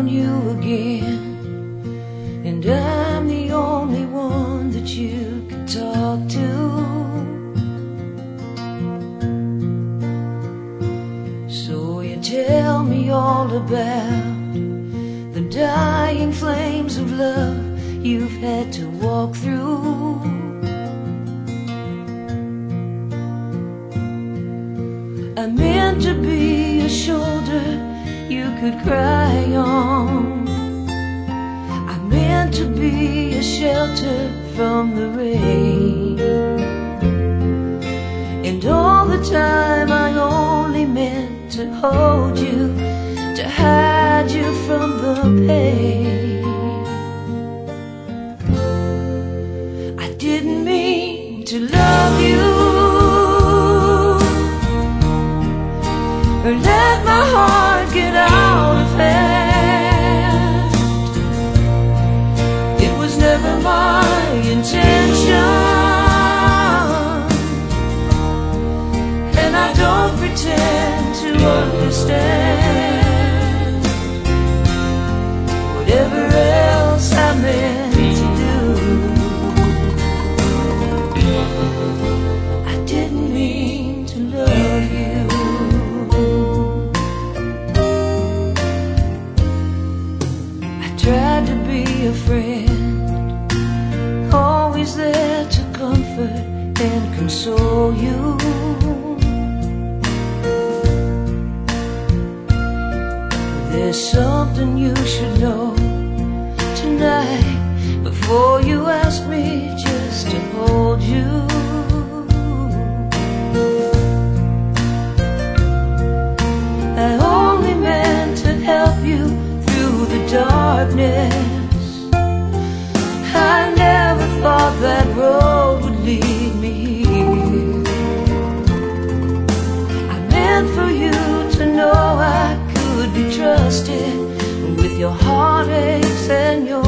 on you again, and I'm the only one that you can talk to. So you tell me all about the dying flames of love you've had to walk through. I meant to be a shoulder you could cry on. I meant to be a shelter from the rain. And all the time I only meant to hold you, to hide you from the pain. I didn't mean to love you, or let my heart get out of hand. It was never my intention, and I don't pretend to understand whatever else I meant to do. I didn't mean to love you. Tried to be a friend, always there to comfort and console you. There's something you should know tonight, before you ask me just to hold you. I only meant to help you through the darkness. I never thought that road would lead me here. I meant for you to know I could be trusted with your heartaches and your